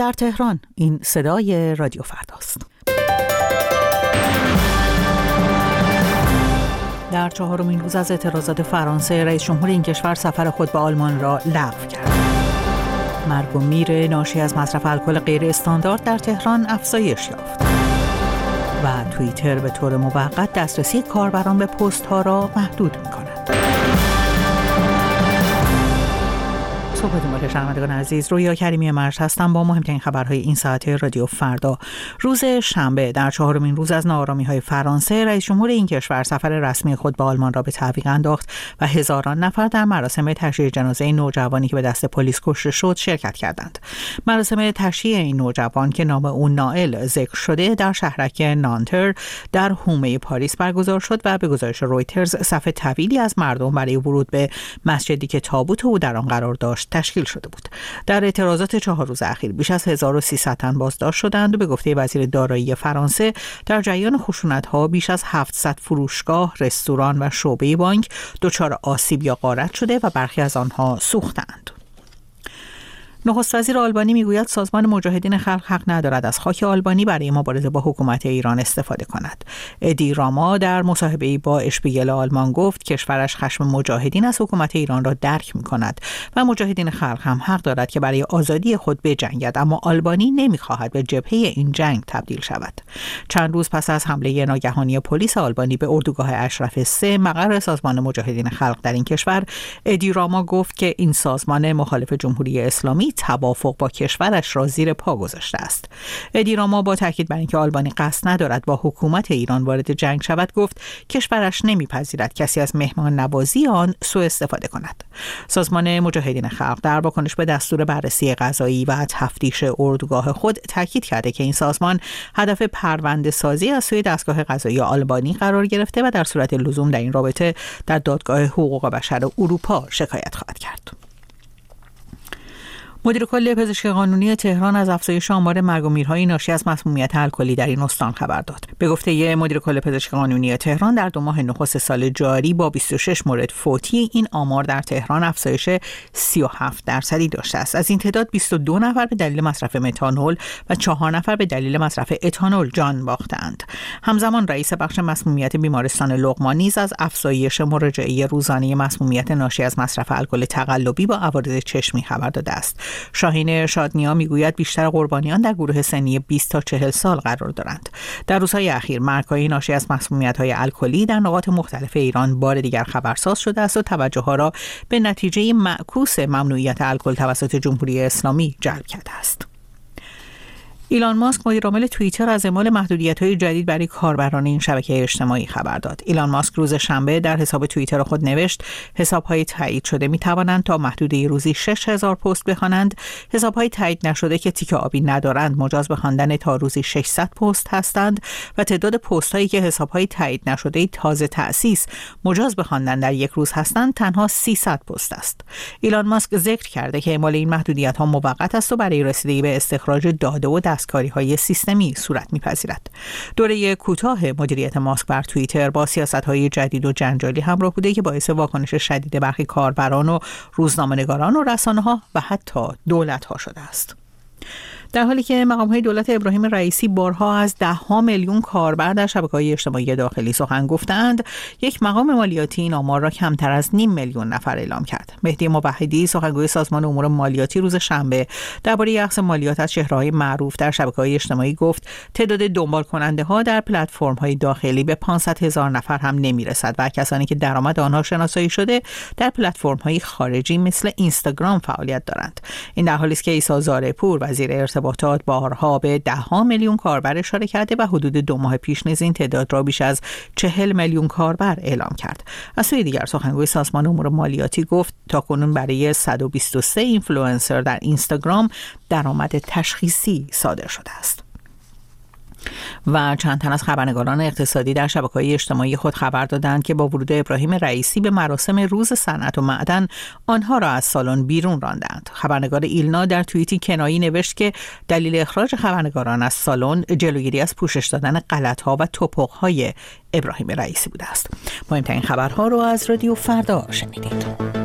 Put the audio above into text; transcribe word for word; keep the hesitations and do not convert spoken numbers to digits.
در تهران. این صدای رادیو فرداست. در چهارمین روز از اعتراضات فرانسه، رئیس جمهور این کشور سفر خود به آلمان را لغو کرد. مرگ و میر ناشی از مصرف الکل غیر استاندارد در تهران افزایش یافت. و توییتر به طور موقت دسترسی کاربران به پست ها را محدود می‌کند. صبحتون بخیر شنوندگان عزیز، رویا کریمی مرج هستم با مهمترین خبرهای این ساعت رادیو فردا. روز شنبه در چهارمین روز از ناآرامی‌های فرانسه، رئیس جمهور این کشور سفر رسمی خود به آلمان را به تعویق انداخت و هزاران نفر در مراسم تشییع جنازه نوجوانی که به دست پلیس کشته شد شرکت کردند. مراسم تشییع این نوجوان که نام او نائل ذکر شده در شهرک نانتر در حومه پاریس برگزار شد و به گزارش رویترز صف طویلی از مردم برای ورود به مسجدی که تابوت او در آن قرار داشت تشکیل شده بود. در اعتراضات چهار روز اخیر بیش از هزار و سیصد تن بازداشت شدند و به گفته وزیر دارایی فرانسه در جریان خشونت‌ها بیش از هفتصد فروشگاه، رستوران و شعبه بانک دچار آسیب یا غارت شده و برخی از آنها سوختند. نخست وزیر آلبانی میگوید سازمان مجاهدین خلق حق ندارد از خاک آلبانی برای مبارزه با حکومت ایران استفاده کند. ادی راما در مصاحبه‌ای با اشپیگل آلمان گفت کشورش خشم مجاهدین از حکومت ایران را درک می‌کند و مجاهدین خلق هم حق دارد که برای آزادی خود بجنگد، اما آلبانی نمی‌خواهد به جبهه این جنگ تبدیل شود. چند روز پس از حمله ناگهانی پلیس آلبانی به اردوگاه اشرف سه مقر سازمان مجاهدین خلق در این کشور، ادی راما گفت که این سازمان مخالف جمهوری اسلامی توافق با کشورش را زیر پا گذاشته است. ادی راما با تاکید بر اینکه آلبانی قصد ندارد با حکومت ایران وارد جنگ شود گفت کشورش نمیپذیرد کسی از مهمان نوازی آن سوء استفاده کند. سازمان مجاهدین خلق در واکنش به دستور بررسی قضایی و تفتیش اردوگاه خود تاکید کرده که این سازمان هدف پرونده سازی از سوی دستگاه قضایی آلبانی قرار گرفته و در صورت لزوم در این رابطه در دادگاه حقوق بشر اروپا شکایت خواهد کرد. مدیر کل پزشکی قانونی تهران از افزایش آمار مرگ و میرهای ناشی از مسمومیت الکلی در این استان خبر داد. به گفته مدیر کل پزشکی قانونی تهران در دو ماه نخست سال جاری با بیست و شش مورد فوتی این آمار در تهران افزایش سی و هفت درصدی داشته است. از این تعداد بیست و دو نفر به دلیل مصرف متانول و چهار نفر به دلیل مصرف اتانول جان باختند. همزمان رئیس بخش مسمومیت بیمارستان لقمان نیز از افزایش مراجعه روزانه مسمومیت ناشی از مصرف الکل تقلبی با عوارض چشمی خبر داده است. شاهین ارشادنیا میگوید بیشتر قربانیان در گروه سنی بیست تا چهل سال قرار دارند. در روزهای اخیر مرگ‌های ناشی از مسمومیت‌های الکلی در نقاط مختلف ایران بار دیگر خبرساز شده است و توجه‌ها را به نتیجه معکوس ممنوعیت الکل توسط جمهوری اسلامی جلب کرده است. ایلان ماسک مدیر عامل توییتر از اعمال محدودیت‌های جدید برای کاربران این شبکه اجتماعی خبر داد. ایلان ماسک روز شنبه در حساب توییتر خود نوشت حساب‌های تایید شده می‌توانند تا محدوده روزی شش هزار پست بخوانند. حساب‌های تایید نشده که تیک آبی ندارند مجاز به خواندن تا روزی ششصد پست هستند و تعداد پست‌هایی که حساب‌های تایید نشده تازه تأسیس مجاز به خواندن در یک روز هستند تنها سیصد پست است. ایلان ماسک ذکر کرده که اعمال این محدودیت‌ها موقت است و برای رسیدگی به استخراج داده و دستکاری‌های سیستمی صورت می‌پذیرد. دوره کوتاه مدیریت ماسک بر توییتر با سیاست‌های جدید و جنجالی همراه بوده که باعث واکنش شدید برخی کاربران و روزنامه‌نگاران و رسانه‌ها و حتی دولت‌ها شده است. در حالی که مقام‌های دولت ابراهیم رئیسی بارها از ده ها میلیون کاربر در شبکه‌های اجتماعی داخلی سخن گفتند، یک مقام مالیاتی این آمار را کمتر از نیم میلیون نفر اعلام کرد. مهدی موحدی سخنگوی سازمان امور مالیاتی روز شنبه درباره اخذ مالیات از چهره‌های معروف در شبکه‌های اجتماعی گفت تعداد دنبال کننده‌ها در پلتفرم‌های داخلی به پانصد هزار نفر هم نمی‌رسد و کسانی که درآمد آنها شناسایی شده در پلتفرم‌های خارجی مثل اینستاگرام فعالیت دارند. این در حالی است که عیسی زارعپور وزیر ارتباطات بارها به ده ها میلیون کاربر اشاره کرده و حدود دو ماه پیش نیز این تعداد را بیش از چهل میلیون کاربر اعلام کرد. از سوی دیگر سخنگوی سازمان امور مالیاتی گفت تاکنون برای صد و بیست و سه اینفلوئنسر در اینستاگرام درآمد تشخیصی صادر شده است. و چند تن از خبرنگاران اقتصادی در شبکه‌های اجتماعی خود خبر دادند که با ورود ابراهیم رئیسی به مراسم روز صنعت و معدن آنها را از سالن بیرون راندند. خبرنگار ایلنا در توییتی کنایه‌ای نوشت که دلیل اخراج خبرنگاران از سالن جلوگیری از پوشش دادن غلط‌ها و توپق‌های ابراهیم رئیسی بوده است. مهمترین خبرها رو از رادیو فردا شنیدید.